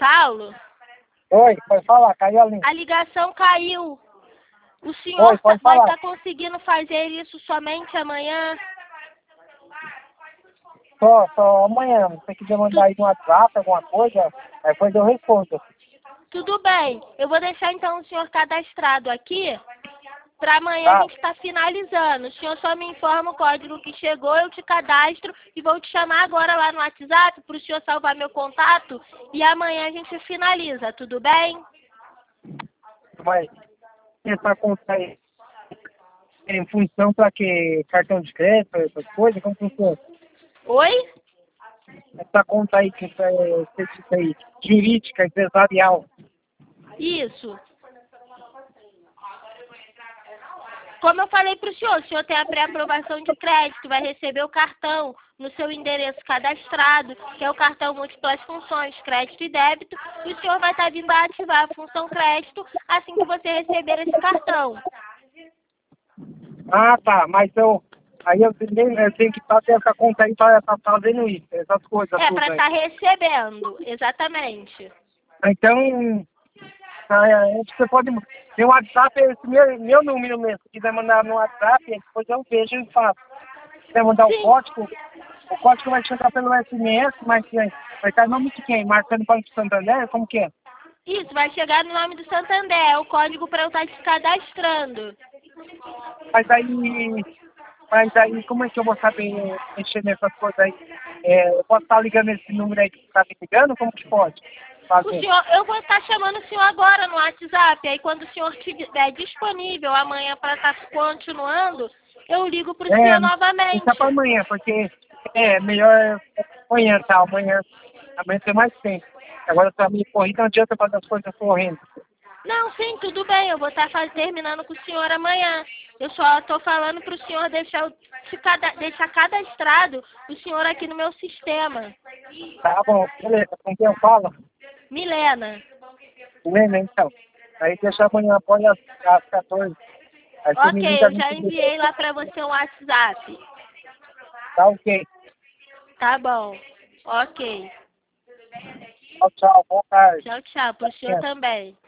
Paulo, Oi, pode falar, caiu a linha. a ligação caiu. O senhor Oi, pode vai falar. estar conseguindo fazer isso somente amanhã? Só amanhã. Se você quiser mandar aí no WhatsApp, alguma coisa, depois eu respondo. Tudo bem. Eu vou deixar então o senhor cadastrado aqui. Para amanhã a Tá, gente está finalizando. O senhor só me informa o código que chegou, eu te cadastro e vou te chamar agora lá no WhatsApp para o senhor salvar meu contato e amanhã a gente finaliza, tudo bem? mas essa conta aí em função para que cartão de crédito, essas coisas, como funciona? Oi? Essa conta aí que você disse aí, jurídica, empresarial. Isso. Como eu falei para o senhor tem a pré-aprovação de crédito, vai receber o cartão no seu endereço cadastrado, que é o cartão múltiplas funções, crédito e débito, e o senhor vai estar vindo a ativar a função crédito assim que você receber esse cartão. Ah, tá, mas aí eu tenho que ter essa conta aí para estar fazendo isso, essas coisas É, tudo para aí. estar recebendo, exatamente. Então, você pode. Meu WhatsApp é esse meu número mesmo. Se quiser mandar no WhatsApp, depois eu vejo e faço. Se quiser mandar Sim, o código vai chegar pelo SMS, mas vai estar em nome de quem? Marcando Banco Santander? Como que é? isso, vai chegar no nome do Santander, é o código para eu estar te cadastrando. Mas aí, como é que eu vou saber mexer nessas coisas aí? Eu posso estar ligando esse número aí que você está me ligando? Como que pode O fazer? senhor, eu vou estar chamando o senhor agora no WhatsApp, aí quando o senhor estiver disponível amanhã para estar continuando, eu ligo para o senhor Deixa para novamente. amanhã, porque é melhor amanhã, tá? Amanhã tem mais tempo. Agora tá meio corrido, não adianta fazer as coisas correndo. Não, sim, tudo bem, eu vou estar terminando com o senhor amanhã. Eu só estou falando para o senhor deixar cadastrado o senhor aqui no meu sistema. Tá bom, beleza. Com quem eu falo? Milena. Lembra, então. Aí deixa amanhã após as 14. Aí você me Ok, liga eu no já seguinte. enviei lá para você um WhatsApp. Tá ok. Tá bom. Ok. Tchau, tchau. Boa tarde. Tchau, tchau. Para o senhor também.